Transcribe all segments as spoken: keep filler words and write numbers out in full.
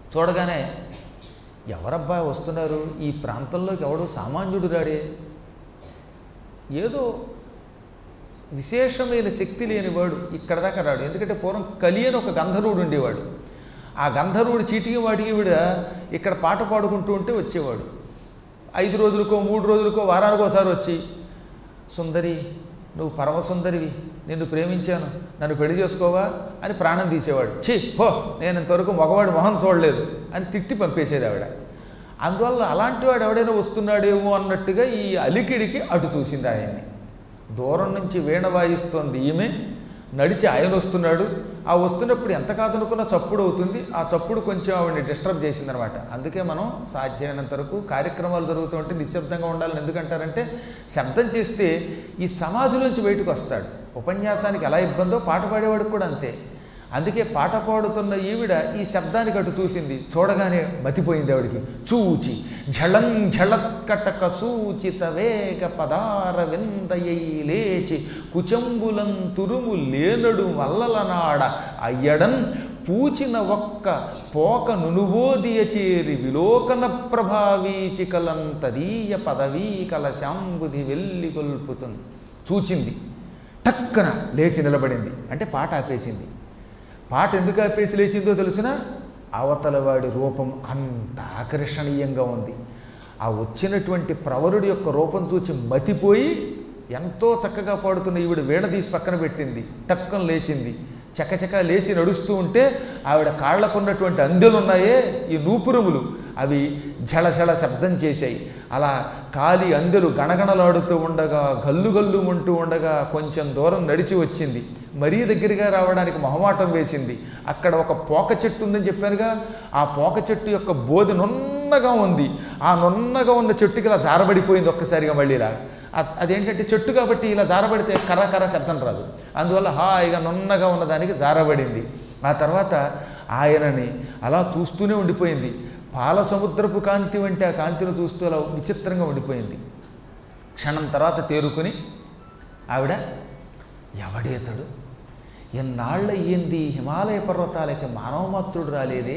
చూడగానే ఎవరబ్బా వస్తున్నారు, ఈ ప్రాంతంలోకి ఎవడు సామాన్యుడు రాడే, ఏదో విశేషమైన శక్తి లేనివాడు ఇక్కడ దాకా రాడు. ఎందుకంటే పూర్వం కలి అని ఒక గంధర్వుడు ఉండేవాడు. ఆ గంధర్వుడు చీటికి వాటికి విడ ఇక్కడ పాట పాడుకుంటూ ఉంటే వచ్చేవాడు. ఐదు రోజులకో మూడు రోజులకో వారానికి ఒకసారి వచ్చి, సుందరి నువ్వు పరమసుందరివి, నిన్ను ప్రేమించాను, నన్ను పెళ్లి చేసుకోవా అని ప్రాణం తీసేవాడు. ఛీ హో, నేను ఇంతవరకు మగవాడు మొహం చూడలేదు అని తిట్టి పంపేసేది ఆవిడ. అందువల్ల అలాంటి వాడు ఎవడైనా వస్తున్నాడేమో అన్నట్టుగా ఈ అలికిడికి అటు చూసింది ఆయన్ని. దూరం నుంచి వీణ వాయిస్తోంది ఈమె, నడిచి ఆయన వస్తున్నాడు. ఆ వస్తున్నప్పుడు ఎంత కాదనుకున్నా చప్పుడు అవుతుంది. ఆ చప్పుడు కొంచెం ఆవిడని డిస్టర్బ్ చేసిందనమాట. అందుకే మనం సాధ్యమైనంత వరకు కార్యక్రమాలు జరుగుతూ ఉంటే నిశ్శబ్దంగా ఉండాలని ఎందుకంటారంటే, శబ్దం చేస్తే ఈ సమాధిలోంచి బయటకు వస్తాడు. ఉపన్యాసానికి ఎలా ఇబ్బందో పాట పాడేవాడికి కూడా అంతే. అందుకే పాట పాడుతున్న ఈవిడ ఈ శబ్దానికి అటు చూసింది. చూడగానే మతిపోయింది ఆవిడికి. చూచి ఝళం ఝళత్కటక సూచిత వేగ పదార విందయై లేచి కుచంబులం తురుము లేనడు మల్లలనాడ అయ్యడన్ పూచిన ఒక్క పోక నునుబోదియ చేరి విలోకన ప్రభావీచికలం తదీయ పదవీ కలశాంబుధి వెళ్ళి కొల్పుతుంది. చూచింది, టక్కన లేచి నిలబడింది. అంటే పాట ఆపేసింది. పాట ఎందుకు ఆపేసి లేచిందో తెలిసిన, అవతలవాడి రూపం అంత ఆకర్షణీయంగా ఉంది. ఆ వచ్చినటువంటి ప్రవరుడి యొక్క రూపం చూచి మతిపోయి ఎంతో చక్కగా పాడుతున్న ఈవిడ వీణ తీసి పక్కన పెట్టింది. టక్కన లేచింది. చకచక లేచి నడుస్తూ ఉంటే ఆవిడ కాళ్లకున్నటువంటి అందెలు ఉన్నాయే, ఈ నూపురములు, అవి ఝళఝళ శబ్దం చేశాయి. అలా కాలి అందెలు గణగణలాడుతూ ఉండగా, గల్లు గల్లు ఉంటూ ఉండగా కొంచెం దూరం నడిచి వచ్చింది. మరీ దగ్గరగా రావడానికి మొహమాటం వేసింది. అక్కడ ఒక పోక చెట్టు ఉందని చెప్పానుగా, ఆ పోక చెట్టు యొక్క బోధి నున్నగా ఉంది. ఆ నున్నగా ఉన్న చెట్టుకి ఇలా జారబడిపోయింది ఒక్కసారిగా. మళ్ళీ ఇలా అదేంటంటే చెట్టు కాబట్టి ఇలా జారబడితే కర్ర కర్ర శబ్దం రాదు. అందువల్ల హాయిగా నున్నగా ఉన్నదానికి జారబడింది. ఆ తర్వాత ఆయనని అలా చూస్తూనే ఉండిపోయింది. పాల సముద్రపు కాంతి వంటి ఆ కాంతిని చూస్తూ అలా విచిత్రంగా ఉండిపోయింది. క్షణం తర్వాత తేరుకుని ఆవిడ, ఎవడేతడు, ఎన్నాళ్ళ అయ్యింది హిమాలయ పర్వతాలకి మానవమాత్రుడు రాలేదే,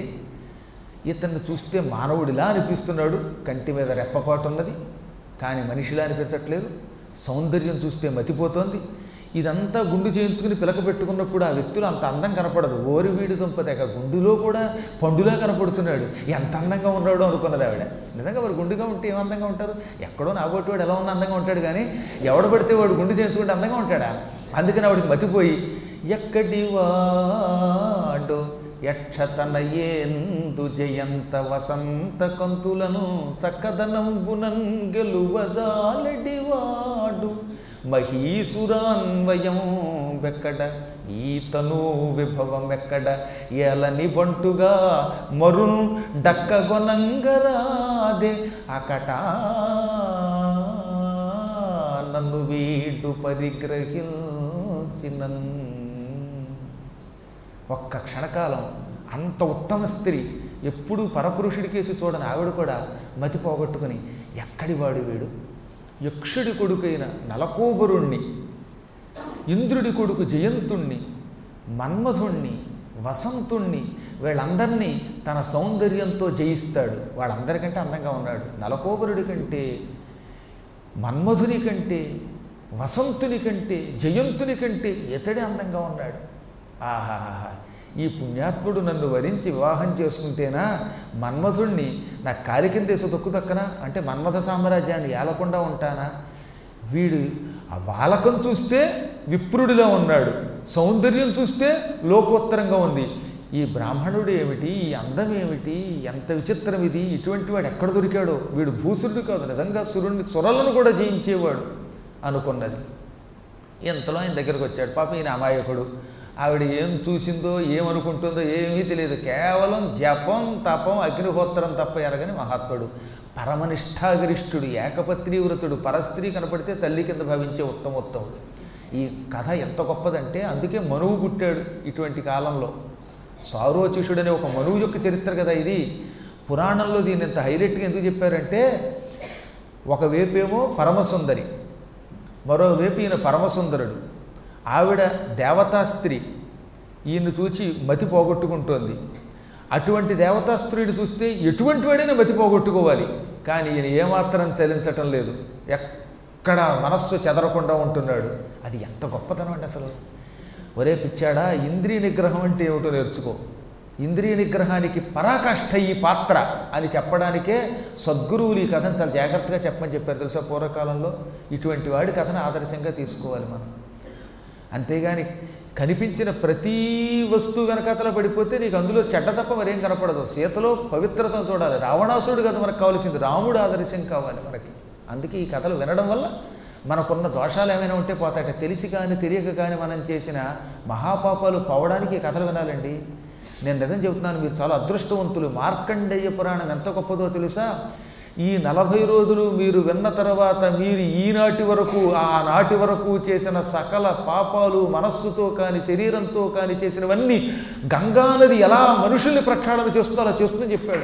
ఇతన్ని చూస్తే మానవుడిలా అనిపిస్తున్నాడు, కంటి మీద రెప్పపాటు ఉన్నది కానీ మనిషిలా అనిపించట్లేదు, సౌందర్యం చూస్తే మతిపోతోంది. ఇదంతా గుండు చేయించుకుని పిలక పెట్టుకున్నప్పుడు ఆ వ్యక్తులు అంత అందం కనపడదు. ఓరి వీడి దుంపతేక గుండులో కూడా పండులా కనపడుతున్నాడు, ఎంత అందంగా ఉన్నాడో అనుకున్నది ఆవిడ. నిజంగా వారు గుండుగా ఉంటే ఏం అందంగా ఉంటారు? ఎక్కడో నాగొట్టి వాడు ఎలా ఉన్నా అందంగా ఉంటాడు కానీ ఎవడు పడితే వాడు గుండు చేయించుకుంటే అందంగా ఉంటాడా? అందుకని ఆవిడికి మతిపోయి, ఎక్కడి వాడు యక్షతనయేందు జయంత వసంత కంతులను చక్కదనంబునన్ గెలువజాలెడివాడు మహీసురాన్వయం వెక్కడ ఈతను విభవం ఎక్కడ ఏలని బంటుగా మరున్ డక్కగొనంగరాదే అకటా నన్ను వీడు పరిగ్రహించినన్. ఒక్క క్షణకాలం అంత ఉత్తమ స్త్రీ, ఎప్పుడూ పరపురుషుడి కేసి చూడని ఆవిడ కూడా మతి పోగొట్టుకుని, ఎక్కడి వాడు వీడు, యక్షుడి కొడుకైన నలకోబరుణ్ణి, ఇంద్రుడి కొడుకు జయంతుణ్ణి, మన్మధుణ్ణి, వసంతుణ్ణి, వీళ్ళందరినీ తన సౌందర్యంతో జయిస్తాడు. వాళ్ళందరికంటే అందంగా ఉన్నాడు. నలకోబరుడి కంటే, మన్మధుని కంటే, వసంతుని కంటే, జయంతుని కంటే ఇతడే అందంగా ఉన్నాడు. ఆహాహా, ఈ పుణ్యాత్ముడు నన్ను వరించి వివాహం చేసుకుంటేనా మన్మధుణ్ణి నా కాలి కిందేసి తొక్కు దక్కనా, అంటే మన్మథ సామ్రాజ్యాన్ని ఏలకుండా ఉంటానా? వీడు ఆ వాలకం చూస్తే విప్రుడిలో ఉన్నాడు, సౌందర్యం చూస్తే లోకోత్తరంగా ఉంది. ఈ బ్రాహ్మణుడు ఏమిటి, ఈ అందం ఏమిటి, ఎంత విచిత్రం ఇది, ఇటువంటి వాడు ఎక్కడ దొరికాడో, వీడు భూసురుడు కాదు, నిజంగా సురుణ్ణి సురలను కూడా జయించేవాడు అనుకున్నది. ఇంతలో ఆయన దగ్గరకు వచ్చాడు. పాపం ఈయన అమాయకుడు. ఆవిడ ఏం చూసిందో ఏమనుకుంటుందో ఏమీ తెలియదు. కేవలం జపం తపం అగ్నిహోత్రం తప్ప ఎరగని మహాత్ముడు, పరమనిష్టాగరిష్ఠుడు, ఏకపత్ని వ్రతుడు, పరస్త్రీ కనపడితే తల్లి కింద భావించే ఉత్తమోత్తముడు. ఈ కథ ఎంత గొప్పదంటే అందుకే మనువు పుట్టాడు ఇటువంటి కాలంలో. సారోచిషుడు అనే ఒక మనువు యొక్క చరిత్ర కదా ఇది. పురాణంలో దీన్ని ఇంత హైలైట్గా ఎందుకు చెప్పారంటే, ఒకవైపేమో పరమసుందరి, మరోవైపు ఈయన పరమసుందరుడు. ఆవిడ దేవతా స్త్రీ, ఈయన్ని చూచి మతి పోగొట్టుకుంటోంది. అటువంటి దేవతాస్త్రీని చూస్తే ఎటువంటి వాడైనా మతి పోగొట్టుకోవాలి. కానీ ఈయన ఏమాత్రం చలించటం లేదు, ఎక్కడ మనస్సు చెదరకుండా ఉంటున్నాడు. అది ఎంత గొప్పతనం అండి అసలు. ఒరే పిచ్చాడా, ఇంద్రియ నిగ్రహం అంటే ఏమిటో నేర్చుకో. ఇంద్రియ నిగ్రహానికి పరాకాష్ఠ ఈ పాత్ర అని చెప్పడానికే సద్గురువులు ఈ కథను చాలా జాగ్రత్తగా చెప్పమని చెప్పారు తెలుసా పూర్వకాలంలో. ఇటువంటి వాడి కథను ఆదర్శంగా తీసుకోవాలి మనం. అంతేగాని కనిపించిన ప్రతి వస్తువు వెనకాతల పడిపోతే నీకు అందులో చెడ్డ తప్ప మరేం కనపడదు. సీతలో పవిత్రతను చూడాలి. రావణాసురుడు కదా మనకు కావాల్సింది, రాముడు ఆదర్శం కావాలి మనకి. అందుకే ఈ కథలు వినడం వల్ల మనకున్న దోషాలు ఏమైనా ఉంటే పోతాయట. తెలిసి కానీ తెలియక కానీ మనం చేసిన మహాపాపాలు పోవడానికి ఈ కథలు వినాలండి. నేను నిజం చెబుతున్నాను, మీరు చాలా అదృష్టవంతులు. మార్కండేయ పురాణం ఎంత గొప్పదో తెలుసా? ఈ నలభై రోజులు మీరు విన్న తర్వాత మీరు ఈనాటి వరకు ఆనాటి వరకు చేసిన సకల పాపాలు మనస్సుతో కానీ శరీరంతో కానీ చేసినవన్నీ గంగానది ఎలా మనుషుల్ని ప్రక్షాళన చేస్తుందో అలా చేస్తుందని చెప్పాడు.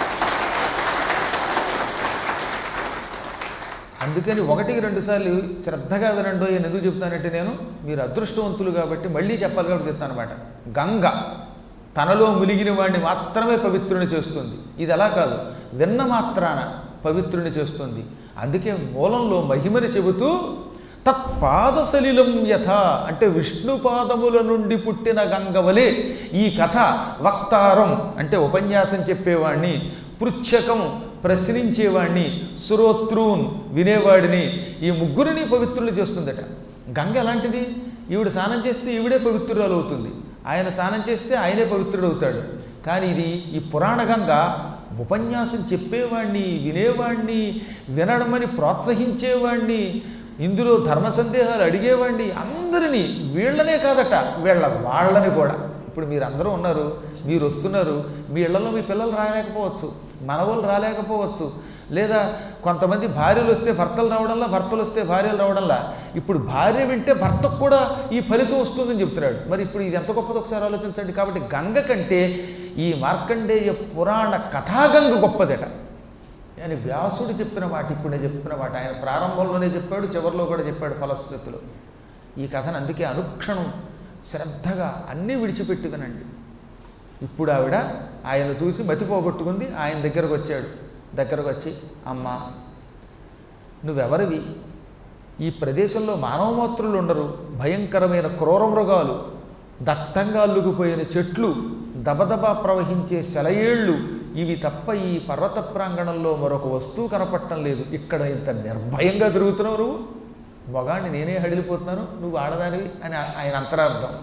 అందుకని ఒకటికి రెండు సార్లు శ్రద్ధగా వినండో అని ఎందుకు చెప్తానంటే, నేను మీరు అదృష్టవంతులు కాబట్టి మళ్ళీ చెప్పాలి కాబట్టి చెప్తాను అనమాట. గంగ తనలో మునిగిన వాడిని మాత్రమే పవిత్రుని చేస్తుంది. ఇది అలా కాదు, విన్న మాత్రాన పవిత్రుని చేస్తుంది. అందుకే మూలంలో మహిమని చెబుతూ తత్పాదసలిలం యథ అంటే విష్ణు పాదముల నుండి పుట్టిన గంగవలే ఈ కథ వక్తారం అంటే ఉపన్యాసం చెప్పేవాడిని, పృచ్ఛకం ప్రశ్నించేవాడిని, శ్రోత్రూన్ వినేవాడిని, ఈ ముగ్గురిని పవిత్రులు చేస్తుందట. గంగ ఎలాంటిది? ఈవిడ స్నానం చేస్తే ఈవిడే పవిత్రురాలు అవుతుంది, ఆయన స్నానం చేస్తే ఆయనే పవిత్రుడు అవుతాడు. కానీ ఇది ఈ పురాణ గంగ ఉపన్యాసం చెప్పేవాడిని, వినేవాడిని, వినడమని ప్రోత్సహించేవాడిని, ఇందులో ధర్మ సందేహాలు అడిగేవాడిని, అందరినీ, వీళ్ళనే కాదట వీళ్ళ వాళ్ళని కూడా. ఇప్పుడు మీరు అందరూ ఉన్నారు, మీరు వస్తున్నారు, మీ ఇళ్లలో మీ పిల్లలు రాలేకపోవచ్చు, మనవలు రాలేకపోవచ్చు, లేదా కొంతమంది భార్యలు వస్తే భర్తలు రావడంలా, భర్తలు వస్తే భార్యలు రావడంలా. ఇప్పుడు భార్య వింటే భర్తకు కూడా ఈ ఫలితం వస్తుందని చెప్తున్నాడు. మరి ఇప్పుడు ఇది ఎంత గొప్పదో ఒకసారి ఆలోచించండి. కాబట్టి గంగ కంటే ఈ మార్కండేయ పురాణ కథాగంగ గొప్పదట అని వ్యాసుడు చెప్పిన మాట, ఇప్పుడు నేను చెప్పిన మాట. ఆయన ప్రారంభంలోనే చెప్పాడు, చివరిలో కూడా చెప్పాడు ఫలశ్రుతిలో. ఈ కథను అందుకే అనుక్షణం శ్రద్ధగా అన్నీ విడిచిపెట్టి వినండి. ఇప్పుడు ఆవిడ ఆయన చూసి మతి పోగొట్టుకుంది, ఆయన దగ్గరకు వచ్చాడు. దగ్గరకు వచ్చి, అమ్మా నువ్వెవరివి? ఈ ప్రదేశంలో మానవమాత్రులు ఉండరు, భయంకరమైన క్రూర మృగాలు, దట్టంగా అల్లుకుపోయిన చెట్లు, దబదబా ప్రవహించే సెలయేళ్ళు, ఇవి తప్ప ఈ పర్వత ప్రాంగణంలో మరొక వస్తువు కనపడటం లేదు. ఇక్కడ ఇంత నిర్భయంగా తిరుగుతున్నావు నువ్వు, మొగాడిని నేనే హడిలిపోతున్నాను, నువ్వు ఆడదానివి అని ఆయన అంతరార్థం.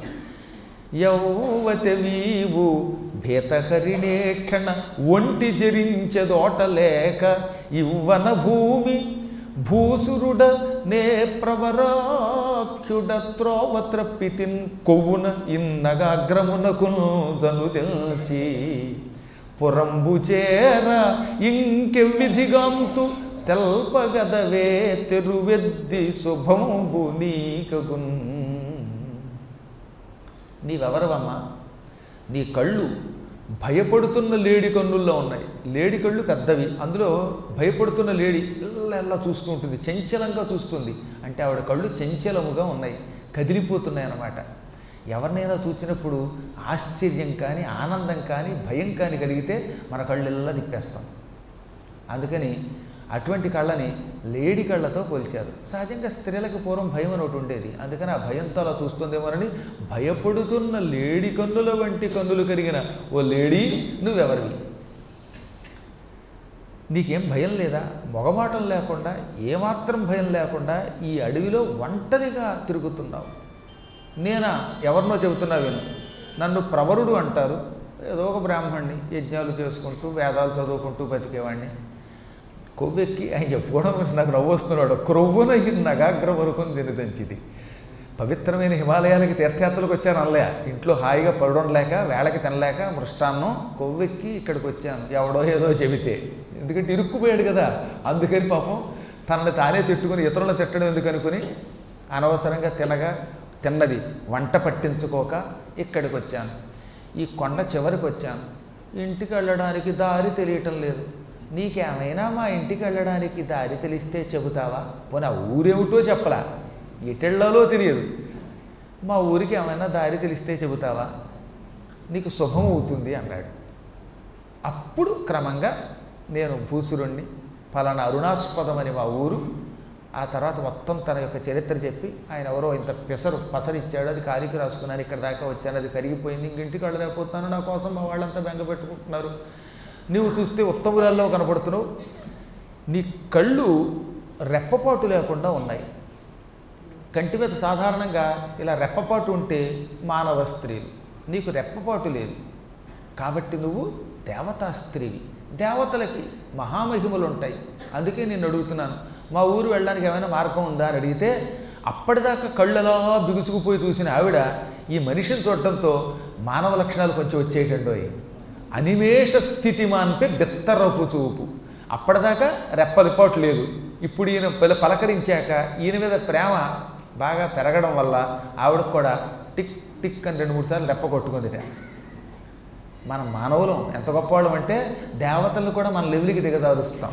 యౌవతవీవు భీతహరిణేక్షణ ఒంటి జరించెదోటలేక ఇవ్వన భూమి భూసురుడ నే ప్రవరాఖ్యుడ త్రోవత్రప్పితిన్ కొవ్వున ఇన్నగాగ్రమునకు జను తెల్చి పురంబు చేర ఇంకెవిధిగాంతు తెల్పగదవే తెరువెద్ది శుభంబు నీకగున్. నీవెవరవమ్మా? నీ కళ్ళు భయపడుతున్న లేడి కన్నుల్లో ఉన్నాయి. లేడి కళ్ళు పెద్దవి, అందులో భయపడుతున్న లేడి ఎల్ల ఎల్లా చూస్తూ ఉంటుంది, చంచలంగా చూస్తుంది. అంటే ఆవిడ కళ్ళు చంచలముగా ఉన్నాయి, కదిలిపోతున్నాయి అన్నమాట. ఎవరినైనా చూసినప్పుడు ఆశ్చర్యం కానీ ఆనందం కానీ భయం కానీ కలిగితే మన కళ్ళు ఎల్లా తిప్పేస్తాం. అందుకని అటువంటి కళ్ళని లేడి కళ్ళతో పోల్చారు. సహజంగా స్త్రీలకు పూర్వం భయం అని ఒకటి ఉండేది, అందుకని ఆ భయంతో అలా చూస్తుందేమోనని భయపడుతున్న లేడి కన్నుల వంటి కన్నులు కలిగిన ఓ లేడీ నువ్వెవరివి? నీకేం భయం లేదా? మొగమాటం లేకుండా, ఏమాత్రం భయం లేకుండా ఈ అడవిలో ఒంటరిగా తిరుగుతున్నావు. నేనా? ఎవరినో చెబుతున్నా విను. నన్ను ప్రవరుడు అంటారు, ఏదో ఒక బ్రాహ్మణ్ణి, యజ్ఞాలు చేసుకుంటూ వేదాలు చదువుకుంటూ బతికేవాడిని. కొవ్వెక్కి ఆయన చెప్పుకోవడం నాకు నవ్వు వస్తున్నాడు. క్రొవ్వున నగాగ్ర వరకు దినదంచిది. పవిత్రమైన హిమాలయాలకి తీర్థయాత్రలకు వచ్చాను అనలే, ఇంట్లో హాయిగా పడడం లేక వేళకి తినలేక మృష్టాన్నం కొవ్వెక్కి ఇక్కడికి వచ్చాను ఎవడో ఏదో చెబితే. ఎందుకంటే ఇరుక్కుపోయాడు కదా, అందుకని పాపం తనని తానే తిట్టుకుని ఇతరులను తిట్టడం ఎందుకు అనుకుని అనవసరంగా తినగా తిన్నది వంట పట్టించుకోక ఇక్కడికి వచ్చాను. ఈ కొండ చివరికి వచ్చాను, ఇంటికి వెళ్ళడానికి దారి తెలియటం లేదు. నీకేమైనా మా ఇంటికి వెళ్ళడానికి దారి తెలిస్తే చెబుతావా? పోనీ ఊరేమిటో చెప్పలా, ఎటెళ్లాలో తెలియదు. మా ఊరికి ఏమైనా దారి తెలిస్తే చెబుతావా? నీకు శుభం అవుతుంది అన్నాడు. అప్పుడు క్రమంగా నేను భూసురుణ్ణి, ఫలానా అరుణాస్పదమని మా ఊరు, ఆ తర్వాత మొత్తం తన యొక్క చరిత్ర చెప్పి ఆయన ఎవరో ఇంత పెసరు పసరిచ్చాడు, అది కాలికి రాసుకున్నాను, ఇక్కడ దాకా వచ్చాను, అది కరిగిపోయింది, ఇంటికి వెళ్ళలేకపోతున్నాను, నా కోసం మా వాళ్ళంతా బెంగ పెట్టుకుంటున్నారు, నువ్వు చూస్తే ఉత్తమురాల్లో కనపడుతున్నావు, నీ కళ్ళు రెప్పపాటు లేకుండా ఉన్నాయి. కంటి మీద సాధారణంగా ఇలా రెప్పపాటు ఉంటే మానవ స్త్రీలు, నీకు రెప్పపాటు లేదు, కాబట్టి నువ్వు దేవతా స్త్రీవి, దేవతలకి మహామహిమలు ఉంటాయి, అందుకే నేను అడుగుతున్నాను, మా ఊరు వెళ్ళడానికి ఏమైనా మార్గం ఉందా అని అడిగితే అప్పటిదాకా కళ్ళలా బిగుసుకుపోయి చూసిన ఆవిడ ఈ మనిషిని చూడటంతో మానవ లక్షణాలు కొంచెం వచ్చేటండోయ్. అనిమేష స్థితి మాన్పే బెత్తరపు చూపు. అప్పటిదాకా రెప్పలిపాటు లేదు, ఇప్పుడు ఈయన పల పలకరించాక ఈయన మీద ప్రేమ బాగా పెరగడం వల్ల ఆవిడకు కూడా టిక్ టిక్ అని రెండు మూడు సార్లు రెప్ప కొట్టుకుందిట. మనం మానవులం ఎంత గొప్పవాళ్ళం అంటే దేవతలను కూడా మన లెవెల్కి దిగదారుస్తాం.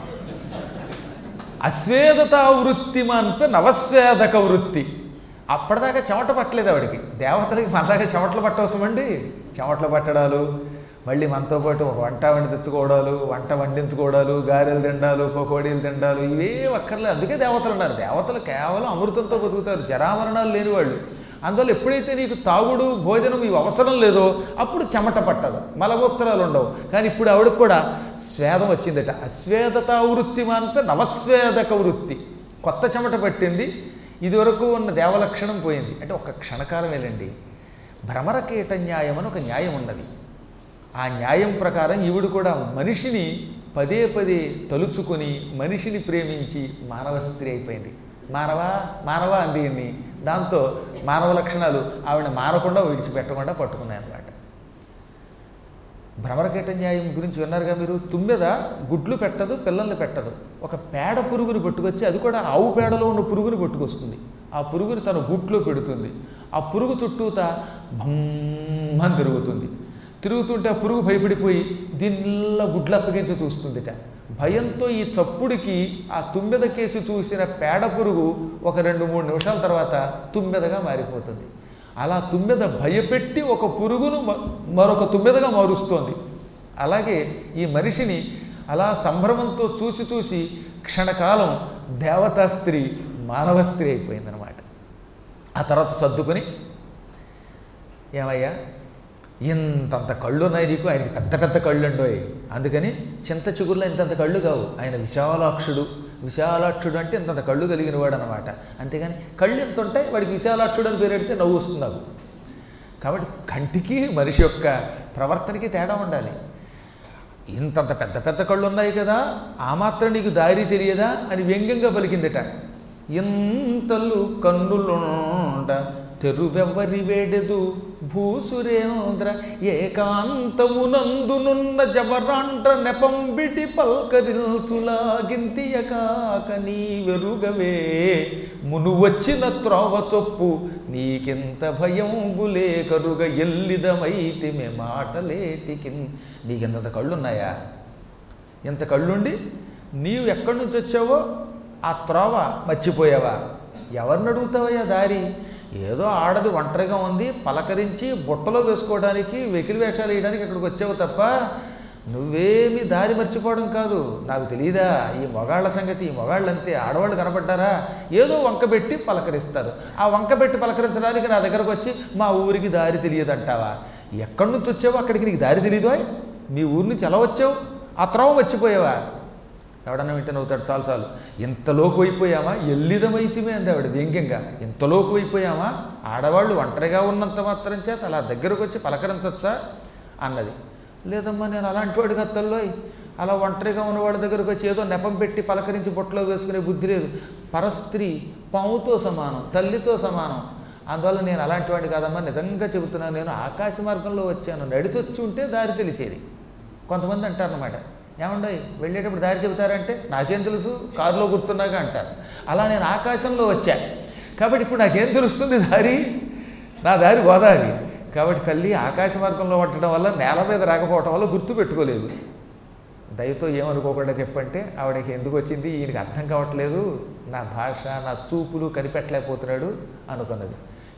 అస్వేదత వృత్తి మాన్పే నవస్వేదక వృత్తి. అప్పటిదాకా చెమట పట్టలేదు ఆవిడికి, దేవతలకి మనదాకా చెమటలు పట్టవసమండి. చెమటలు పట్టడాలు, మళ్ళీ మనతో పాటు ఒక వంట వండి తెచ్చుకోవడాలు, వంట వండించుకోవడాలు, గారెలు తిండాలు, పకోడీలు తిండాలు, ఇవే ఒక్కర్లేదు. అందుకే దేవతలు ఉన్నారు. దేవతలు కేవలం అమృతంతో బతుకుతారు, జరామరణాలు లేని వాళ్ళు. అందువల్ల ఎప్పుడైతే నీకు తాగుడు భోజనం ఇవి అవసరం లేదో అప్పుడు చెమట పట్టదు, మలమూత్రాలు ఉండవు. కానీ ఇప్పుడు ఆవిడకు కూడా స్వేదం వచ్చిందట. అస్వేదత వృత్తి మాన్పే నవస్వేదక వృత్తి. కొత్త చెమట పట్టింది, ఇదివరకు ఉన్న దేవలక్షణం పోయింది. అంటే ఒక క్షణకాలం వెళ్ళండి. భ్రమరకీట న్యాయం అని ఒక న్యాయం ఉన్నది. ఆ న్యాయం ప్రకారం ఈవిడు కూడా మనిషిని పదే పదే తలుచుకొని మనిషిని ప్రేమించి మానవ స్త్రీ అయిపోయింది. మానవ మానవ అంది. దాంతో మానవ లక్షణాలు ఆవిడ మారకుండా విడిచిపెట్టకుండా పట్టుకున్నాయి అన్నమాట. భ్రమరకీట న్యాయం గురించి విన్నారుగా మీరు. తుమ్మెద గుడ్లు పెట్టదు, పిల్లల్ని పెట్టదు. ఒక పేడ పురుగుని పట్టుకొచ్చి, అది కూడా ఆవు పేడలో ఉన్న పురుగుని పట్టుకొస్తుంది. ఆ పురుగుని తన గుట్లో పెడుతుంది. ఆ పురుగు చుట్టూత భమ్మని తిరుగుతుంది. తిరుగుతుంటే ఆ పురుగు భయపడిపోయి దీనిలో గుడ్లు అప్పగించి చూస్తుందిట. భయంతో ఈ చప్పుడికి ఆ తుమ్మెద కేసి చూసిన పేడ పురుగు ఒక రెండు మూడు నిమిషాల తర్వాత తుమ్మెదగా మారిపోతుంది. అలా తుమ్మెద భయపెట్టి ఒక పురుగును మరొక తుమ్మెదగా మారుస్తోంది. అలాగే ఈ మనిషిని అలా సంభ్రమంతో చూసి చూసి క్షణకాలం దేవతా స్త్రీ మానవ స్త్రీ అయిపోయిందనమాట. ఆ తర్వాత సర్దుకుని, ఏమయ్యా ఇంతంత కళ్ళు ఉన్నాయి నీకు, ఆయనకి పెద్ద పెద్ద కళ్ళు అండోయ్, అందుకని చింత చిగురులో ఇంతంత కళ్ళు కావు, ఆయన విశాలాక్షుడు. విశాలాక్షుడు అంటే ఇంతంత కళ్ళు కలిగిన వాడు అనమాట. అంతేగాని కళ్ళు ఎంత ఉంటాయి, వాడికి విశాలాక్షుడు అని పేరు పెడితే నవ్వు వస్తుంది నాకు. కాబట్టి కంటికి మనిషి యొక్క ప్రవర్తనకి తేడా ఉండాలి. ఇంతంత పెద్ద పెద్ద కళ్ళు ఉన్నాయి కదా, ఆ మాత్రం నీకు దారి తెలియదా అని వ్యంగ్యంగా పలికిందట. ఇంతలు కన్నులుండ తెరువెవ్వరి వేడెదు భూసురేంద్ర ఏకాంతమునందునున్న జవరాండ్ర నెపంబిటి పల్కరిల్చులాగింతియ కాక నీ వెరుగవే మును వచ్చిన త్రోవ చొప్పు నీకింత భయంబులే కరుగ ఎల్లిదమైతి మే మాటలేటికిన్. నీకింత కళ్ళున్నాయా? ఇంత కళ్ళుండి నీవు ఎక్కడి నుంచి వచ్చావో ఆ త్రోవ మర్చిపోయావా? ఎవరిని అడుగుతావయ్యా దారి? ఏదో ఆడది ఒంటరిగా ఉంది, పలకరించి బుట్టలో వేసుకోవడానికి వెకిలి వేషాలు వేయడానికి ఇక్కడికి వచ్చావు తప్ప నువ్వేమీ దారి మర్చిపోవడం కాదు. నాకు తెలియదా ఈ మొగాళ్ళ సంగతి? ఈ మొగాళ్ళు అంతే, ఆడవాళ్ళు కనపడ్డారా ఏదో వంకబెట్టి పలకరిస్తారు. ఆ వంకబెట్టి పలకరించడానికి నా దగ్గరకు వచ్చి మా ఊరికి దారి తెలియదంటావా? ఎక్కడి నుంచి వచ్చావో అక్కడికి నీకు దారి తెలియదు. మీ ఊరి నుంచి ఎలా వచ్చావు? ఆ త్రోవ మర్చిపోయావా? ఎవడన్నా వింటే నవ్వుతాడు. చాలు చాలు, ఇంతలోకి అయిపోయామా? ఎల్లిదమైతిమే అంది ఆవిడ వ్యంగ్యంగా. ఇంతలోకి అయిపోయామా? ఆడవాళ్ళు ఒంటరిగా ఉన్నంత మాత్రం చేత అలా దగ్గరకు వచ్చి పలకరించచ్చా అన్నది. లేదమ్మా, నేను అలాంటి వాడికి అత్తల్లో అలా ఒంటరిగా ఉన్నవాడి దగ్గరకు వచ్చి ఏదో నెపం పెట్టి పలకరించి బొట్టలో వేసుకునే బుద్ధి లేదు. పరస్త్రీ పావుతో సమానం, తల్లితో సమానం. అందువల్ల నేను అలాంటి వాడిని కాదమ్మా, నిజంగా చెబుతున్నాను. నేను ఆకాశ మార్గంలో వచ్చాను, నడిచొచ్చి ఉంటే దారి తెలిసేది. కొంతమంది అంటారన్నమాట, ఏమండీ వెళ్ళేటప్పుడు దారి చెబుతారంటే నాకేం తెలుసు, కారులో కూర్చున్నాగా అంటారు. అలా నేను ఆకాశంలో వచ్చా కాబట్టి ఇప్పుడు నాకేం తెలుస్తుంది దారి? నా దారి గోదావరి. కాబట్టి తల్లి ఆకాశ మార్గంలో పట్టడం వల్ల నేల మీద రాకపోవటం వల్ల గుర్తు పెట్టుకోలేదు. దయతో ఏమనుకోకుండా చెప్పంటే ఆవిడకి ఎందుకు వచ్చింది, ఈయనకి అర్థం కావట్లేదు, నా భాష నా చూపులు కనిపెట్టలేకపోతున్నాడు అనుకున్నది.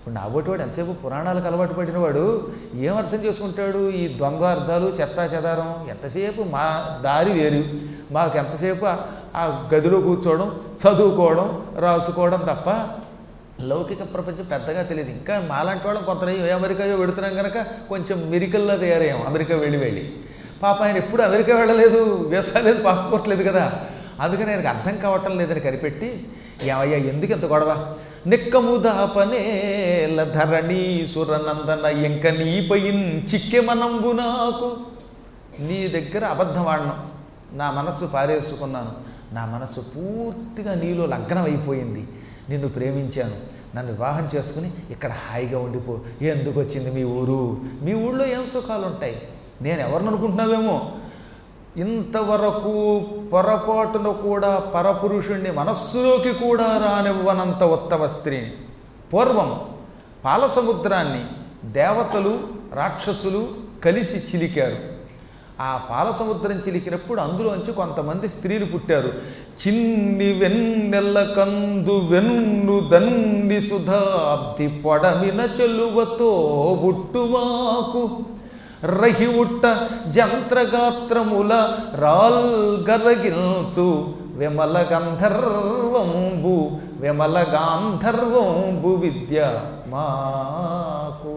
ఇప్పుడు నాబోటివాడు ఎంతసేపు పురాణాలకు అలవాటు పడినవాడు ఏం అర్థం చేసుకుంటాడు? ఈ ద్వంద్వార్థాలు చెత్తా చెదారం. ఎంతసేపు మా దారి వేరు, మాకు ఎంతసేపు ఆ గదిలో కూర్చోవడం, చదువుకోవడం, రాసుకోవడం తప్ప లౌకిక ప్రపంచం పెద్దగా తెలియదు. ఇంకా మాలాంటి వాళ్ళం కొంత అమెరికాయో వెడుతున్నాం కనుక కొంచెం మెరికల్లో తయారయ్యాం. అమెరికా వెళ్ళి వెళ్ళి పాప ఆయన ఎప్పుడు అమెరికా వెళ్ళలేదు, వీసా లేదు, పాస్పోర్ట్ లేదు కదా. అందుకని ఆయనకు అర్థం కావటం లేదని కనిపెట్టి, ఏమయ్యా ఎందుకు ఎంత గొడవ, నిక్కముదాపనేల ధరణీ సురనందన ఇంక నీపయిన్ చిక్కెమనంబు నాకు. నీ దగ్గర అబద్ధం ఆడను, నా మనస్సు పారేసుకున్నాను, నా మనస్సు పూర్తిగా నీలో లగ్నం అయిపోయింది, నిన్ను ప్రేమించాను, నన్ను వివాహం చేసుకుని ఇక్కడ హాయిగా ఉండిపో. ఎందుకు వచ్చింది మీ ఊరు? మీ ఊళ్ళో ఏం సుఖాలు ఉంటాయి? నేను ఎవరిని అనుకుంటున్నావేమో, ఇంతవరకు పొరపాటును కూడా పరపురుషుణ్ణి మనస్సులోకి కూడా రానివ్వనంత ఉత్తమ స్త్రీని. పూర్వం పాలసముద్రాన్ని దేవతలు రాక్షసులు కలిసి చిలికారు. ఆ పాలసముద్రం చిలికినప్పుడు అందులోంచి కొంతమంది స్త్రీలు పుట్టారు. చిన్ని వెన్నెల్ల కందు వెన్ను దన్ని సుధాబ్ది పొడమిన చెలువతో బుట్టుమాకు రహి ఉట్ట జంత్రగాత్రముల రాల్గరగిల్చు విమల గంధర్వంబు విమల గాంధర్వంబు విద్య మాకు.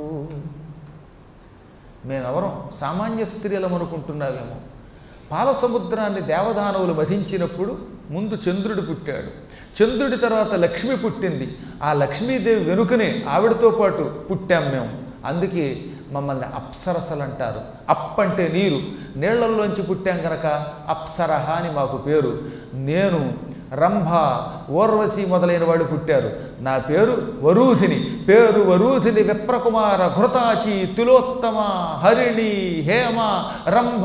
మేమెవరం సామాన్య స్త్రీలం అనుకుంటున్నావేమో. పాలసముద్రాన్ని దేవదానవులు వధించినప్పుడు ముందు చంద్రుడు పుట్టాడు, చంద్రుడి తర్వాత లక్ష్మి పుట్టింది. ఆ లక్ష్మీదేవి వెనుకనే ఆవిడతో పాటు పుట్టాం మేము. అందుకే మమ్మల్ని అప్సరసలు అంటారు. అప్ అంటే నీరు, నీళ్లల్లోంచి పుట్టాం కనుక అప్సరహ అని మాకు పేరు. నేను రంభ, ఓర్వశి మొదలైన వాడు పుట్టారు. నా పేరు వరూధిని. పేరు వరూధిని విప్రకుమార ఘృతాచి తిలోత్తమ హరిణి హేమ రంభ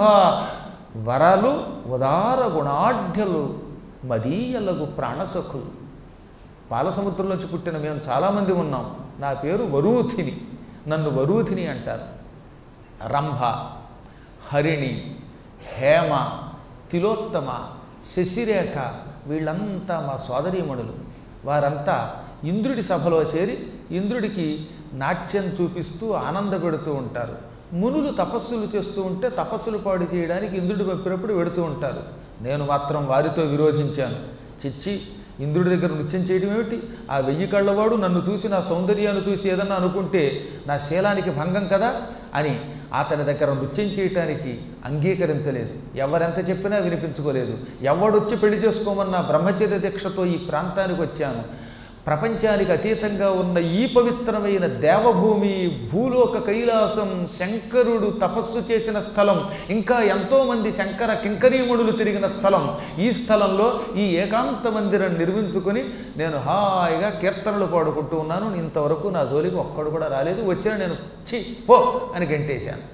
వరలు ఉదార గుణాఢ్యలు మదీయలగు ప్రాణసఖులు. పాలసముద్రంలోంచి పుట్టిన మేము చాలామంది ఉన్నాం. నా పేరు వరూధిని, నన్ను వరూధిని అంటారు. రంభ, హరిణి, హేమ, తిలోత్తమ, శశిరేఖ వీళ్ళంతా మా సోదరీమణులు. వారంతా ఇంద్రుడి సభలో చేరి ఇంద్రుడికి నాట్యం చూపిస్తూ ఆనందపెడుతూ ఉంటారు. మునులు తపస్సులు చేస్తూ ఉంటే తపస్సులు పాడు చేయడానికి ఇంద్రుడు పంపినప్పుడు వెడుతూ ఉంటారు. నేను మాత్రం వారితో విరోధించాను. చిచ్చి, ఇంద్రుడి దగ్గర నృత్యం చేయడం ఏమిటి? ఆ వెయ్యి కళ్ళవాడు నన్ను చూసి నా సౌందర్యాన్ని చూసి ఏదన్నా అనుకుంటే నా శీలానికి భంగం కదా అని అతని దగ్గర నృత్యం చేయటానికి అంగీకరించలేదు. ఎవరెంత చెప్పినా వినిపించుకోలేదు. ఎవడొచ్చి పెళ్లి చేసుకోమన్న బ్రహ్మచర్య దీక్షతో ఈ ప్రాంతానికి వచ్చాను. ప్రపంచానికి అతీతంగా ఉన్న ఈ పవిత్రమైన దేవభూమి, భూలోక కైలాసం, శంకరుడు తపస్సు చేసిన స్థలం, ఇంకా ఎంతోమంది శంకర కింకరీముడులు తిరిగిన స్థలం. ఈ స్థలంలో ఈ ఏకాంత మందిరం నిర్మించుకొని నేను హాయిగా కీర్తనలు పాడుకుంటూ ఉన్నాను. ఇంతవరకు నా జోలికి ఒక్కడు కూడా రాలేదు. వచ్చిన నేను ఛీ పో అని గంటేశాను.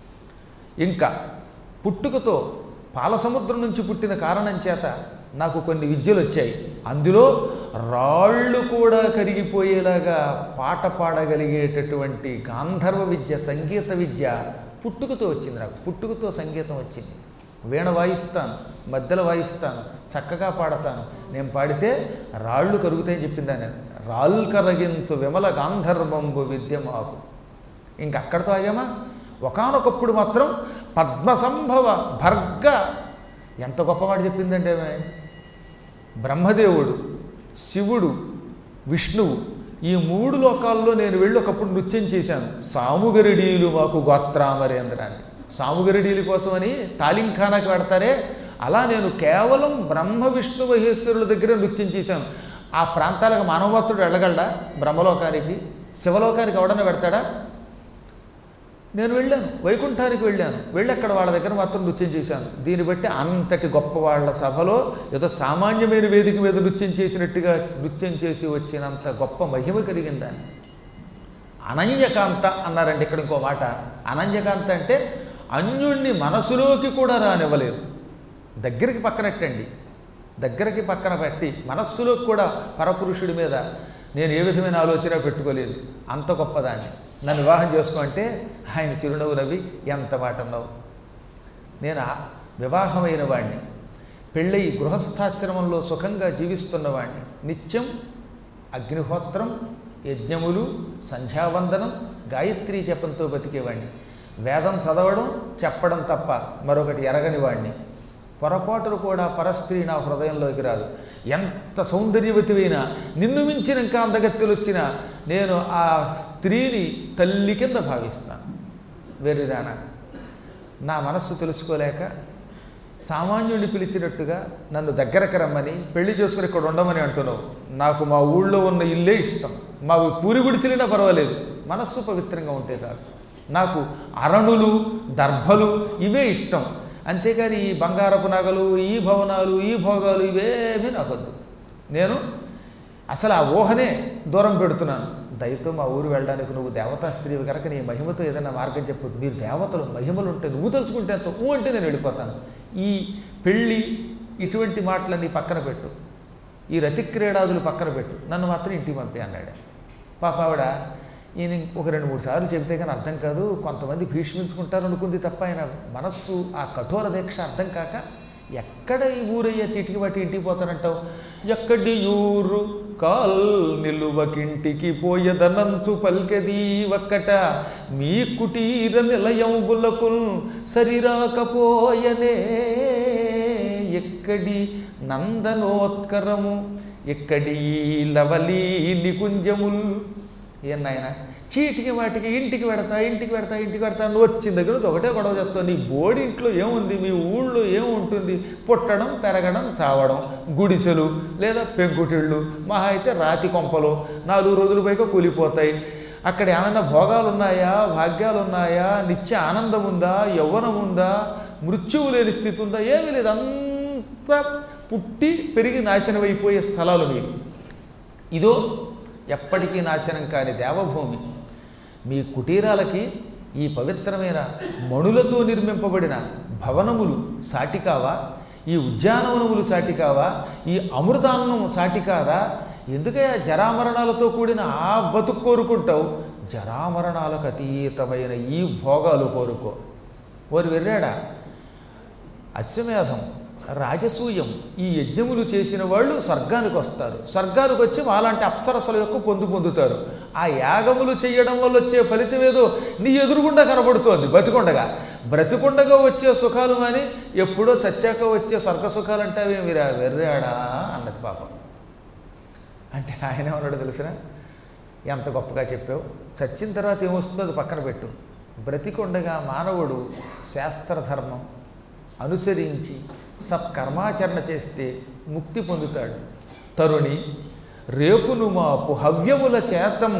ఇంకా పుట్టుకతో పాలసముద్రం నుంచి పుట్టిన కారణం చేత నాకు కొన్ని విద్యలు వచ్చాయి. అందులో రాళ్ళు కూడా కరిగిపోయేలాగా పాట పాడగలిగేటటువంటి గాంధర్వ విద్య, సంగీత విద్య పుట్టుకతో వచ్చింది. నాకు పుట్టుకతో సంగీతం వచ్చింది. వీణ వాయిస్తాను, మధ్యలో వాయిస్తాను, చక్కగా పాడతాను. నేను పాడితే రాళ్ళు కరుగుతాయని చెప్పిందాన్ని. రాళ్ళు కరగించు విమల గాంధర్వంబు విద్య మాకు. ఇంక అక్కడితో ఆగామా? ఒకానొకప్పుడు మాత్రం పద్మసంభవ భర్గ, ఎంత గొప్పవాడు చెప్పిందంటే ఆమె. బ్రహ్మదేవుడు, శివుడు, విష్ణువు ఈ మూడు లోకాల్లో నేను వెళ్ళి ఒకప్పుడు నృత్యం చేశాను. సాముగరిడీలు మాకు గోత్రామరేంద్రాన్ని. సాముగరిడీలు కోసమని తాలింఖానాకి పెడతారే, అలా నేను కేవలం బ్రహ్మ విష్ణు మహేశ్వరుల దగ్గర నృత్యం చేశాను. ఆ ప్రాంతాలకు మానవమాత్రుడు వెళ్ళగలడా? బ్రహ్మలోకానికి, శివలోకానికి ఎవడన్నా పెడతాడా? నేను వెళ్ళాను, వైకుంఠానికి వెళ్ళాను. వెళ్ళి అక్కడ వాళ్ళ దగ్గర మాత్రం నృత్యం చేశాను. దీన్ని బట్టి అంతటి గొప్ప వాళ్ళ సభలో ఏదో సామాన్యమైన వేదిక మీద నృత్యం చేసినట్టుగా నృత్యం చేసి వచ్చినంత గొప్ప మహిమ కలిగిందాన్ని. అనన్యకాంత అన్నారండి ఇక్కడ ఇంకో మాట. అనన్యకాంత అంటే అన్యుణ్ణి మనసులోకి కూడా రానివ్వలేదు. దగ్గరికి పక్కనట్టండి, దగ్గరికి పక్కన పెట్టి మనస్సులోకి కూడా పరపురుషుడి మీద నేను ఏ విధమైన ఆలోచన పెట్టుకోలేదు. అంత గొప్పదాన్ని. నన్ను వివాహం చేసుకోంటే ఆయన చిరునవ్వు నవ్వి ఎంత మాట అన్నావు. నేను వివాహమైన వాడిని, పెళ్ళయి గృహస్థాశ్రమంలో సుఖంగా జీవిస్తున్నవాడిని. నిత్యం అగ్నిహోత్రం, యజ్ఞములు, సంధ్యావందనం, గాయత్రీ జపంతో బతికేవాడిని. వేదం చదవడం చెప్పడం తప్ప మరొకటి ఎరగని వాడిని. పొరపాటును కూడా పరస్త్రీ నా హృదయంలోకి రాదు. ఎంత సౌందర్యవతివైనా, నిన్ను మించిన ఇంకా అందగత్తెలు వచ్చినా నేను ఆ స్త్రీని తల్లి కింద భావిస్తాను. వెర్రిదానా, నా మనస్సు తెలుసుకోలేక సామాన్యుడిని పిలిచినట్టుగా నన్ను దగ్గరకు రమ్మని, పెళ్లి చేసుకుని ఇక్కడ ఉండమని అంటున్నావు. నాకు మా ఊళ్ళో ఉన్న ఇల్లే ఇష్టం. మా పూరి గుడిసిలినా పర్వాలేదు, మనస్సు పవిత్రంగా ఉంటే చాలు. నాకు అరణులు, దర్భలు ఇవే ఇష్టం. అంతేకాని ఈ బంగారపు నగలు, ఈ భవనాలు, ఈ భోగాలు ఇవేమీ నాకొద్దు. నేను అసలు ఆ ఊహనే దూరం పెడుతున్నాను. దయతో మా ఊరు వెళ్ళడానికి నువ్వు దేవతా స్త్రీవి కనుక నీ మహిమతో ఏదైనా మార్గం చెప్పు. మీరు దేవతలు, మహిమలు ఉంటే నువ్వు తలుచుకుంటే అంత ఊ అంటే నేను వెళ్ళిపోతాను. ఈ పెళ్ళి ఇటువంటి మాటలన్నీ పక్కన పెట్టు, ఈ రతిక్రీడాదులు పక్కన పెట్టు, నన్ను మాత్రం ఇంటికి పంపి అన్నాడు. పాప ఆవిడ ఈయన ఒక రెండు మూడు సార్లు చెబితే కానీ అర్థం కాదు, కొంతమంది భీష్మించుకుంటారు అనుకుంది తప్ప ఆయన మనస్సు ఆ కఠోర దీక్ష అర్థం కాక, ఎక్కడ ఈ ఊరయ్యా చీటికి బట్టి ఇంటికి పోతానంటావు? ఎక్కడి ఊరు కాల్ నిలువకింటికి పోయదనంచు పల్కెదీ ఒక్కట మీ కుటీర నిలయంబులకు సరిరాకపోయనే. ఎక్కడి నందనోత్కరము, ఎక్కడి లవలీ నికుంజముల్. ఏనాయన చీటికి వాటికి ఇంటికి పెడతా ఇంటికి పెడతా ఇంటికి పెడతా నువ్వు వచ్చిన దగ్గర ఒకటే గొడవ చేస్తావు. నీ బోడింట్లో ఏముంది, మీ ఊళ్ళో ఏముంటుంది? పుట్టడం, పెరగడం, తావడం, గుడిసెలు లేదా పెంకుటిళ్ళు, మహా అయితే రాతి కొంపలు నాలుగు రోజుల పైగా కూలిపోతాయి. అక్కడ ఏమైనా భోగాలు ఉన్నాయా, భాగ్యాలు ఉన్నాయా, నిత్య ఆనందం ఉందా, యవ్వనం ఉందా, మృత్యువు లేని స్థితి ఉందా? ఏమీ లేదు. అంతా పుట్టి పెరిగి నాశనం అయిపోయే స్థలాలు మీరు. ఇదో ఎప్పటికీ నాశనం కాని దేవభూమి. మీ కుటీరాలకి ఈ పవిత్రమైన మణులతో నిర్మింపబడిన భవనములు సాటి కావా? ఈ ఉద్యానవనములు సాటి కావా? ఈ అమృతాన్నం సాటి కాదా? ఎందుకయ్యా జరామరణాలతో కూడిన ఆ బతుకు కోరుకుంటావు? జరామరణాలకు అతీతమైన ఈ భోగాలు కోరుకో. వారు వెళ్ళాడా? అశ్వమేధం, రాజసూయం ఈ యజ్ఞములు చేసిన వాళ్ళు స్వర్గానికి వస్తారు. స్వర్గానికి వచ్చి అలాంటి అప్సరసల యొక్క పొందు పొందుతారు. ఆ యాగములు చేయడం వల్ల వచ్చే ఫలితం ఏదో నీ ఎదురుగుండా కనబడుతోంది బ్రతికొండగా. బ్రతికొండగా వచ్చే సుఖాలు కానీ ఎప్పుడో చచ్చాక వచ్చే స్వర్గ సుఖాలు అంటే అవి మీరు వెర్రాడా అన్నది పాపం. అంటే ఆయన ఏమన్నాడు తెలిసిన? ఎంత గొప్పగా చెప్పావు, చచ్చిన తర్వాత ఏమొస్తుందో అది పక్కన పెట్టు. బ్రతికొండగా మానవుడు శాస్త్రధర్మం అనుసరించి సత్కర్మాచరణ చేస్తే ముక్తి పొందుతాడు. తరుణి రేపును మాపు హవ్యముల చేతం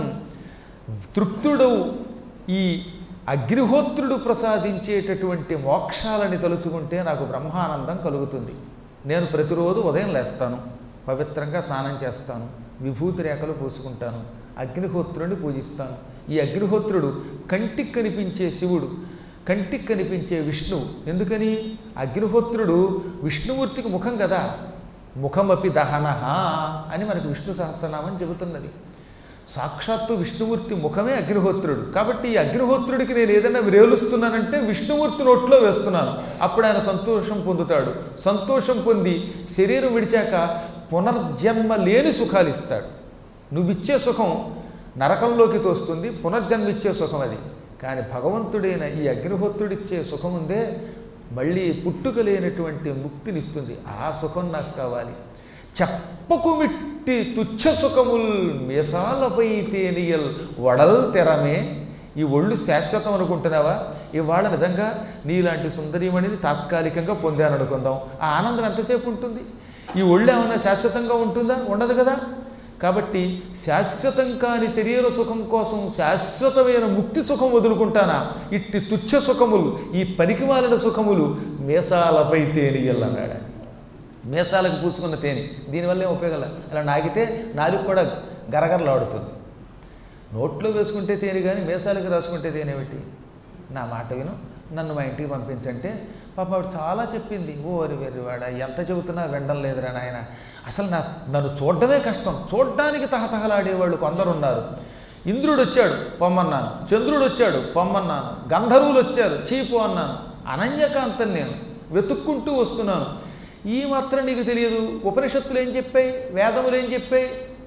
తృప్తుడవు ఈ అగ్నిహోత్రుడు ప్రసాదించేటటువంటి మోక్షాలని తలుచుకుంటే నాకు బ్రహ్మానందం కలుగుతుంది. నేను ప్రతిరోజు ఉదయం లేస్తాను, పవిత్రంగా స్నానం చేస్తాను, విభూతి రేఖలు పూసుకుంటాను, అగ్నిహోత్రుడిని పూజిస్తాను. ఈ అగ్నిహోత్రుడు కంటికి కనిపించే శివుడు, కంటికి కనిపించే విష్ణువు. ఎందుకని? అగ్నిహోత్రుడు విష్ణుమూర్తికి ముఖం కదా. ముఖమపి దహనహ అని మనకు విష్ణు సహస్రనామం చెబుతున్నది. సాక్షాత్తు విష్ణుమూర్తి ముఖమే అగ్నిహోత్రుడు. కాబట్టి ఈ అగ్నిహోత్రుడికి నేను ఏదైనా రేలుస్తున్నానంటే విష్ణుమూర్తి నోట్లో వేస్తున్నాను. అప్పుడు ఆయన సంతోషం పొందుతాడు. సంతోషం పొంది శరీరం విడిచాక పునర్జన్మ లేని సుఖాలు ఇస్తాడు. నువ్విచ్చే సుఖం నరకంలోకి తోస్తుంది, పునర్జన్మ ఇచ్చే సుఖం అది. కానీ భగవంతుడైన ఈ అగ్నిహోత్రుడిచ్చే సుఖం ఉందే, మళ్ళీ పుట్టుక లేనటువంటి ముక్తినిస్తుంది. ఆ సుఖం నాకు కావాలి. చెప్పకు మిట్టి తుచ్చ సుఖముల్ మీసాలపై తేనియల్ వడల్ తెరమే. ఈ ఒళ్ళు శాశ్వతం అనుకుంటున్నావా? ఇవాళ నిజంగా నీలాంటి సుందరీమణిని తాత్కాలికంగా పొందాను అనుకుందాం. ఆ ఆనందం ఎంతసేపు ఉంటుంది? ఈ ఒళ్ళు ఏమైనా శాశ్వతంగా ఉంటుందా? ఉండదు కదా. కాబట్టి శాశ్వతం కాని శరీర సుఖం కోసం శాశ్వతమైన ముక్తి సుఖం వదులుకుంటానా? ఇట్టి తుచ్చ సుఖములు, ఈ పనికిమాలిన సుఖములు మీసాలపై తేనియల్ అన్నాడు. మీసాలకు పూసుకున్న తేనె, దీనివల్ల ఏం ఉపయోగం? అలా నాగితే నాలుగు కూడా గరగరలాడుతుంది. నోట్లో వేసుకుంటే తేనె కానీ మీసాలకు రాసుకుంటే తేనెమిటి? నా మాట విను, నన్ను మా ఇంటికి పంపించంటే పాప ఆవిడ చాలా చెప్పింది. ఓరి వెర్రివాడ, ఎంత చెబుతున్నా వినడం లేదురా నాయన. అసలు నా నన్ను చూడడమే కష్టం. చూడ్డానికి తహతహలాడేవాళ్ళు కొందరున్నారు. ఇంద్రుడు వచ్చాడు పొమ్మన్నాను, చంద్రుడు వచ్చాడు పొమ్మన్నాను, గంధర్వులు వచ్చారు చీపు అన్నాను. అనన్యకాంతం నేను వెతుక్కుంటూ వస్తున్నాను. ఈ మాత్రం నీకు తెలియదు. ఉపనిషత్తులు ఏం చెప్పాయి, వేదములు ఏం చెప్పాయి,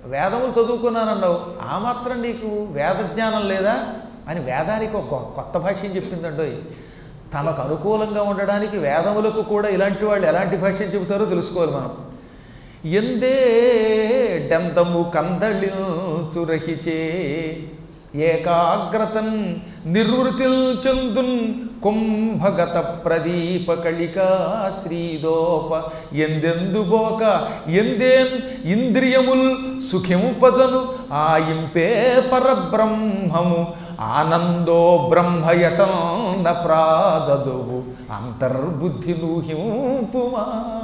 వేదములు చదువుకున్నానన్నావు, ఆ మాత్రం నీకు వేద జ్ఞానం లేదా అని వేదానికి ఒక కొత్త భాష్యం చెప్పిందండోయ్. తమకు అనుకూలంగా ఉండడానికి వేదములకు కూడా ఇలాంటి వాళ్ళు ఎలాంటి భాష్యం చెబుతారో తెలుసుకోవాలి మనం. ఎందే డందము కందళించురహిచే ఏకాగ్రతన్ నిర్వృతిల్ చందున్ కుంభగత ప్రదీప కళికా శ్రీదోప ఎందెందుబోక ఎందేన్ ఇంద్రియముల్ సుఖింపజను ఆయింపే పరబ్రహ్మము ఆనందో బ్రహ్మయటన ప్రాజదువు అంతర్బుద్ధి నూహింపుమా.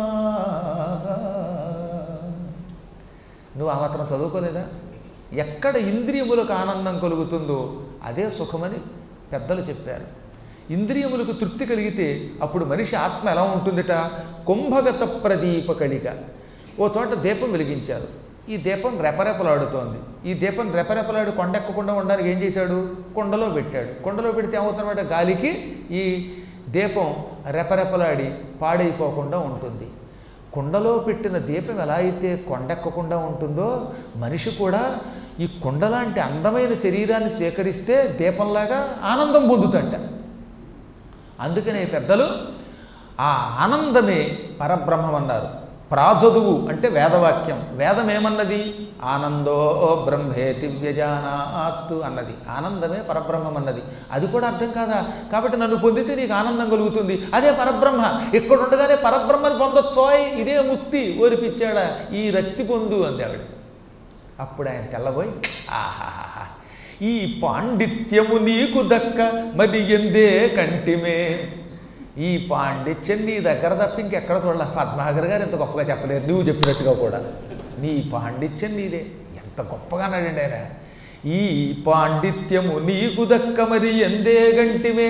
నువ్వు ఆ మాత్రం చదువుకోలేదా? ఎక్కడ ఇంద్రియములకు ఆనందం కలుగుతుందో అదే సుఖమని పెద్దలు చెప్పారు. ఇంద్రియములకు తృప్తి కలిగితే అప్పుడు మనిషి ఆత్మ ఎలా ఉంటుందిట? కుంభగత ప్రదీప కళిక. ఓ చోట దీపం వెలిగించారు, ఈ దీపం రెపరెపలాడుతోంది. ఈ దీపం రెపరెపలాడి కొండెక్కకుండా ఉండడానికి ఏం చేశాడు? కొండలో పెట్టాడు. కొండలో పెడితే ఏమవుతున్నమాట? గాలికి ఈ దీపం రెపరెపలాడి పాడైపోకుండా ఉంటుంది. కుండలో పెట్టిన దీపం ఎలా అయితే కొండెక్కకుండా ఉంటుందో, మనిషి కూడా ఈ కుండలాంటి అందమైన శరీరాన్ని సేకరిస్తే దీపంలాగా ఆనందం పొందుతాట. అందుకనే పెద్దలు ఆ ఆనందమే పరబ్రహ్మం అన్నారు. ప్రాజదువు అంటే వేదవాక్యం. వేదం ఏమన్నది? ఆనందో బ్రహ్మేతి వ్యజానాత్ అన్నది. ఆనందమే పరబ్రహ్మం అన్నది. అది కూడా అర్థం కాదా? కాబట్టి నన్ను పొందితే నీకు ఆనందం కలుగుతుంది, అదే పరబ్రహ్మ. ఇక్కడ ఉండగానే పరబ్రహ్మని పొందొచ్చోయ్, ఇదే ముక్తి. ఓరిపిచ్చాడా ఈ రక్తి పొందు అంది ఆవిడ. అప్పుడు ఆయన తెల్లబోయి, ఆహాహా, ఈ పాండిత్యము నీకు దక్క మరి ఎందే కంటిమే. ఈ పాండిత్యం నీ దగ్గర తప్ప ఇంకెక్కడ చూడాల. పద్మాగర్ గారు ఎంత గొప్పగా చెప్పలేరు, నువ్వు చెప్పినట్టుగా కూడా. నీ పాండిత్యం నీదే. ఎంత గొప్పగా అన్నాడండి ఆయన. ఈ పాండిత్యము నీకు దక్క మరి ఎందే గంటిమే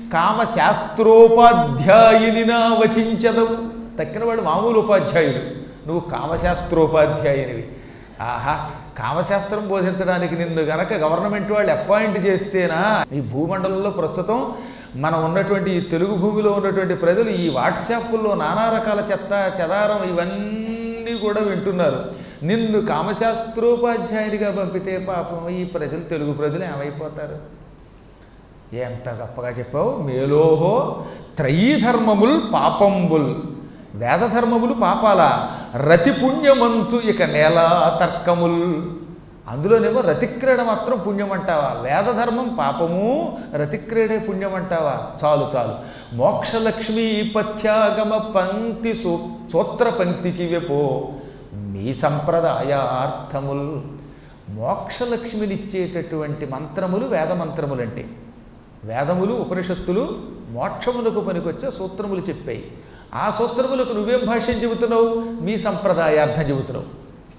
కామశాస్త్రోపాధ్యాయుని నా వచించదవు. తక్కిన వాళ్ళు మామూలు ఉపాధ్యాయులు, నువ్వు కామశాస్త్రోపాధ్యాయునివి. ఆహా, కామశాస్త్రం బోధించడానికి నిన్ను గనక గవర్నమెంట్ వాళ్ళు అపాయింట్ చేస్తేనా? ఈ భూమండలంలో ప్రస్తుతం మనం ఉన్నటువంటి ఈ తెలుగు భూమిలో ఉన్నటువంటి ప్రజలు ఈ వాట్సాప్లో నానా రకాల చెత్త చెదారం ఇవన్నీ కూడా వింటున్నారు. నిన్ను కామశాస్త్రోపాధ్యాయునిగా పంపితే పాపం ఈ ప్రజలు, తెలుగు ప్రజలు ఏమైపోతారు? ఎంత గొప్పగా చెప్పావు. మేలోహో త్రయీ ధర్మముల్ పాపంబుల్. వేదధర్మములు పాపాల, రతి పుణ్యమంచు ఇక నేల తర్కముల్. అందులోనేమో రతిక్రీడ మాత్రం పుణ్యం అంటావా? వేదధర్మం పాపము, రతిక్రీడే పుణ్యం అంటావా? చాలు చాలు. మోక్షలక్ష్మీ పథ్యాగమ పంక్తి సూ సూత్ర పంక్తికి వెపో మీ సంప్రదాయార్థముల్. మోక్షలక్ష్మినిచ్చేటటువంటి మంత్రములు వేదమంత్రములంటే. వేదములు ఉపనిషత్తులు మోక్షములకు పనికొచ్చే సూత్రములు చెప్పాయి. ఆ సూత్రములకు నువ్వేం భాష్యం చెబుతున్నావు? మీ సంప్రదాయార్థం చెబుతున్నావు.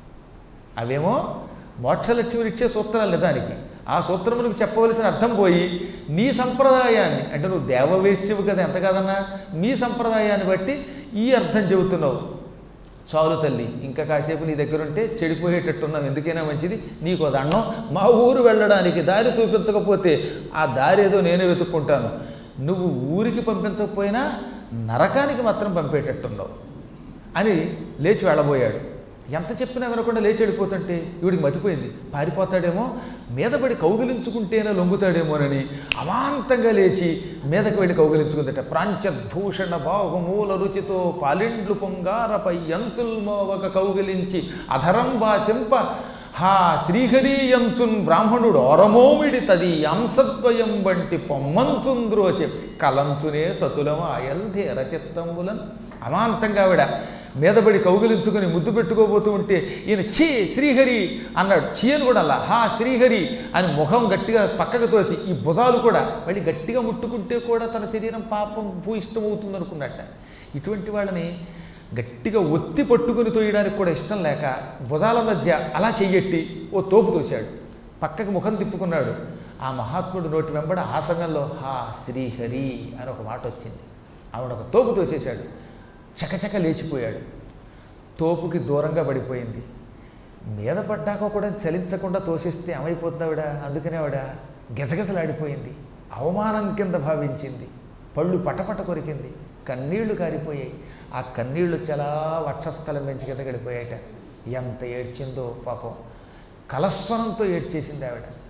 అవేమో మోక్షలక్ష్మిని ఇచ్చే సూత్రాలు నిజానికి. ఆ సూత్రములకు చెప్పవలసిన అర్థం పోయి నీ సంప్రదాయాన్ని, అంటే నువ్వు దేవవేశ్యవు కదా, ఎంత కాదన్నా, మీ సంప్రదాయాన్ని బట్టి ఈ అర్థం చెబుతున్నావు. చాలు తల్లి, ఇంకా కాసేపు నీ దగ్గర ఉంటే చెడిపోయేటట్టున్నావు. ఎందుకైనా మంచిది నీకో దండం. మా ఊరు వెళ్ళడానికి దారి చూపించకపోతే ఆ దారి ఏదో నేనే వెతుక్కుంటాను. నువ్వు ఊరికి పంపించకపోయినా నరకానికి మాత్రం పంపేటట్టున్నావు అని లేచి వెళ్ళబోయాడు. ఎంత చెప్పినా వినకుండా లేచి వెళ్ళిపోతుంటే వీడికి మతిపోయింది. పారిపోతాడేమో, మీదపడి కౌగిలించుకుంటేనే లొంగుతాడేమోనని అమాంతంగా లేచి మీదకి వెళ్ళి కౌగిలించుకుందట. ప్రాంచద్భూషణ బాహుమూల రుచితో పాలిండ్లు పొంగారపై యంచుల్మోవక కౌగిలించి అధరం బాసింప హా శ్రీహరీయంచున్ బ్రాహ్మణుడు ఓరమోమిడి తది అంశద్వయం వంటి పొమ్మంచుంద్రోచె కలంచునే సతులం ఆయల్ధేర చిత్తంబులన్. అమాంతంగా ఆవిడ మీదబడి కౌగిలించుకొని ముద్దు పెట్టుకోబోతూ ఉంటే ఈయన ఛీ శ్రీహరి అన్నాడు. చీ అని కూడా అలా, హా శ్రీహరి అని ముఖం గట్టిగా పక్కకు తోసి ఈ భుజాలు కూడా మళ్ళీ గట్టిగా ముట్టుకుంటే కూడా తన శరీరం పాపం భూయిష్టమవుతుంది అనుకున్నట్ట. ఇటువంటి వాళ్ళని గట్టిగా ఒత్తి పట్టుకుని తోయడానికి కూడా ఇష్టం లేక భుజాల మధ్య అలా చెయ్యెట్టి ఓ తోపు తోశాడు. పక్కకి ముఖం తిప్పుకున్నాడు. ఆ మహాత్ముడు నోటి వెంబడ ఆ సమయంలో హా శ్రీహరి అని ఒక మాట వచ్చింది. ఆవిడ ఒక తోపు తోసేశాడు. చకచక లేచిపోయాడు. తోపుకి దూరంగా పడిపోయింది. మీద పడ్డాక కూడా చలించకుండా తోసేస్తే ఏమైపోతుంది ఆవిడ? అందుకనే ఆవిడ గెజగెజలాడిపోయింది. అవమానం కింద భావించింది. పళ్ళు పటపట కొరికింది. కన్నీళ్లు కారిపోయాయి. ఆ కన్నీళ్లు చాలా వక్షస్థలం పెంచి కింద గడిపోయాట. ఎంత ఏడ్చిందో పాపం. కలస్వరంతో ఏడ్చేసింది ఆవిడ.